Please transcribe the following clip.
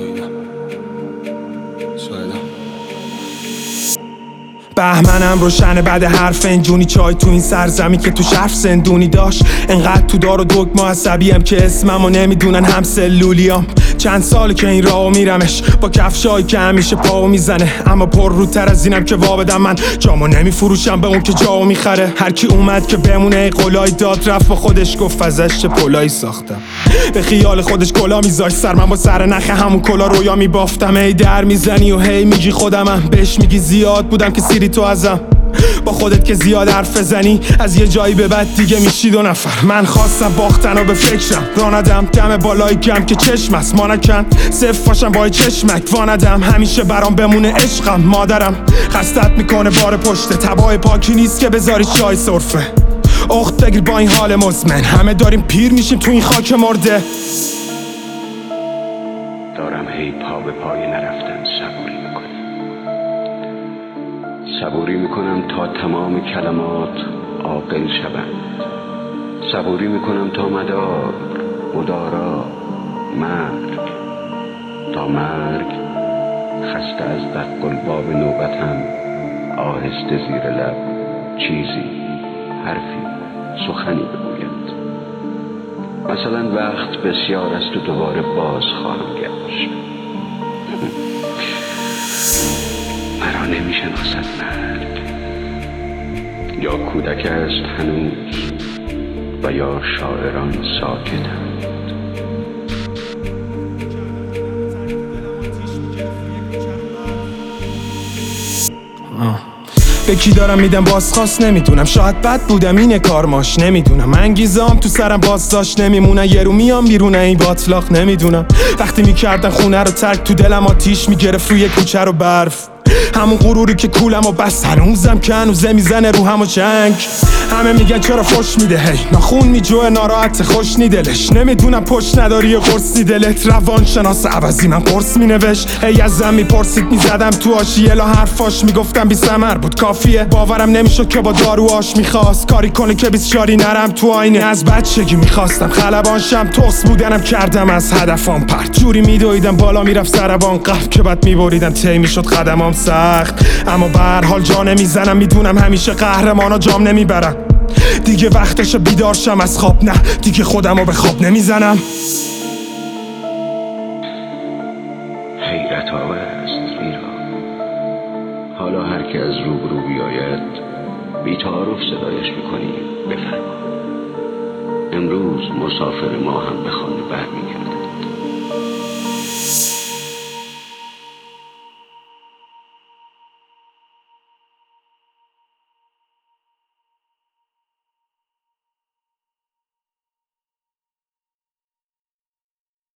بهمنم روشنه بعد هر فنجونی چای تو این سرزمین که تو حرف زندونی داشت. انقدر تو دار و دگم و عصبیم که اسممو نمیدونن هم سلولیام. چند ساله که این راهو میرمش با کفشایی که همیشه پاو میزنه، اما پر روتر از اینم که وابدم من جامو نمیفروشم به اون که جاو میخره. هر کی اومد که بمونه قولای داد رفت با خودش گفت ازش چه پلایی ساختم. به خیال خودش کلا میذاش سر من با سر نخ همون کلا رویا میبافتم. هی در میزنی و هی میگی خودمم، بهش میگی زیاد بودم که سیری تو ازم. با خودت که زیاد حرف بزنی از یه جایی به بعد دیگه میشی دو نفر. من خواستم باختن و به فکرم راندم دم بالای گم که چشم است ما نکن صف باشم با چشمک واندم. همیشه برام بمونه عشقم مادرم خستت میکنه بار پشته تبای پاکی نیست که بذاری چای سرفه. اخت بگیر با این حال مزمن همه داریم پیر میشیم تو این خاک مرده. دارم هی پا به پای نرفتن صبوری میکنم تا تمام کلمات عاقل شوند. صبوری میکنم تا مدارا مرگ تا مرگ خسته از دق الباب نوبتم آهسته زیر لب چیزی حرفی سخنی بگوید. مثلا وقت بسیار است و دوباره باز خواهم گشت. مرا نمیشناسد مرگ، یا کودک است هنوز و یا شاعران ساکتند. به کی دارم میدم بازخواست نمیدونم، شاید بد بودم اینه کارماش نمیدونم. انگیزام تو سرم باز داشت نمیمونن، یه رو میام بیرون این باطلاق نمیدونم. وقتی میکردن خونه رو ترک تو دلم آتیش میگرفت روی کوچه رو برف. همون غروری که کولم و بس هنوزم که هنوزه میزنه رو هم و جنگ. همه میگن چرا خوش میده هی ناخون میجوه ناراحت خوش نی دلش. نمیدونم پشت نداری و قرصی دلت روان شناس عوضی من قرص مینوشت. هی ازم میپرسید میزدم تو آشیه لا حرفاش میگفتم بی ثمر بود کافیه. باورم نمیشد که با دارو آش میخواست کاری کنه که بیسچاری نرم تو آینه. از بچگی میخواستم خلبان شم توس بودنم کردم از هدفم پرت. جوری میدویدم بالا میرفت سربان قف که بعد میبریدم تی میشد قدمام سخت. اما به هر حال جا نمیزنم میدونم همیشه قهرمانا جام نمیبرن. دیگه وقتش بیدار شم از خواب، نه دیگه خودمو به خواب نمیزنم. حیرت آور است ایران، حالا هر که از روبرو بیاید بی تعارف صدایش میکنی بفرما. امروز مسافر ما هم به خانه برمیگرده.